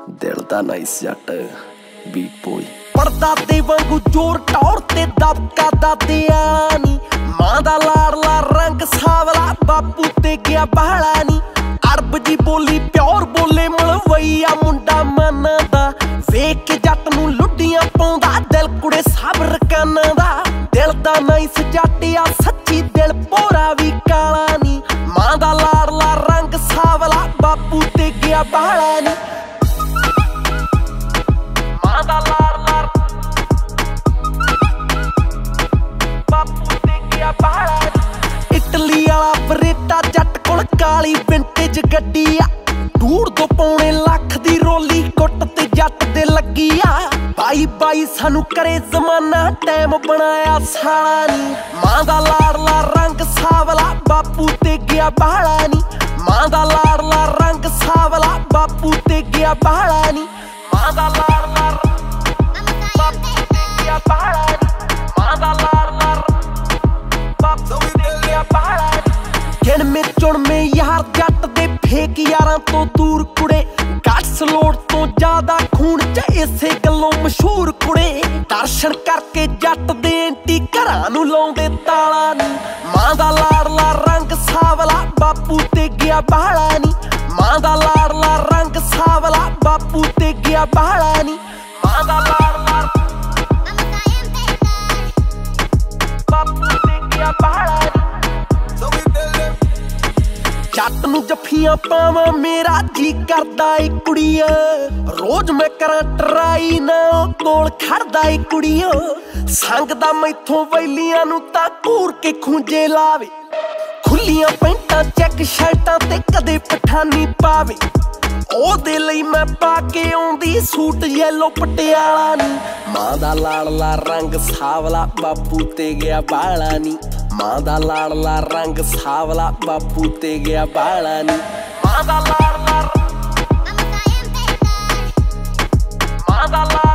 दिल दा नाइस जट बीट बॉय पड़दादे वांगू जोर टौर ते दबका दादिया नी मां दा लाडला रंग सावला बापू ते गया बहला नी अरब जी बोली प्योर बोले मलवैया मुंडा माना दा वेख के जट नूं लुड्डियां पाउंदा दिल कुड़े सब रकाना दा दिल दा नाइस जटिया सच्ची दिल पोरा भी काला नी मां दा लाडला रंग सावला बापू ते गया बहला नी मां दा लाडला बापू ते गया बहला नी इटली वाला बरेटा जट कोल काली विंटेज गड्डी आ 2.5 पौने लाख दी रोली कुट ते जट दे लगी आ बाई बाई सानू करे जमाना टाइम बनाया साला नी मां दा लाडला रंग सावला बापू ते गया बहला नी मां दा लाडला रंग सावला बापू ते गया बहला नी मां दा लाडला बापू ते गया बहला नी मां दा लाडला बापू ते गया बहला नी गिण में चुण में यार जट दे फेक यारां तो दूर कुड़े गट्स लोड़ तो ज्यादा खून च इसे गल्लों मशहूर कुड़े दर्शन करके जट दे एंटी घरां नूं लाउंदे ताला नी मां दा लाडला रंग सावला बापू ते गया बहला नी मां दा लाडला रंग सावला बापू ते गया बहला नी मां दा लाडला बापू ते गया बहला नी जट नूं जफ्फियां पावां मेरा जी करदा ए कुड़िया रोज मैं करां ट्राई ना कोल खड़दा ए कुड़िया संगदा मैथों वैलियां नूं तां घूर के खूंजे लावे खुल्लियां पैंटां चैक शर्टां ते कदे पठानी पावे ओहदे लई मैं पा के आउंदी सूट येलो पटियाला नी मां दा लाडला रंग सावला बापू ते गया बहला नी मां दा लाडला रंग सावला बापू ते गया बहला नी मां दा लाडला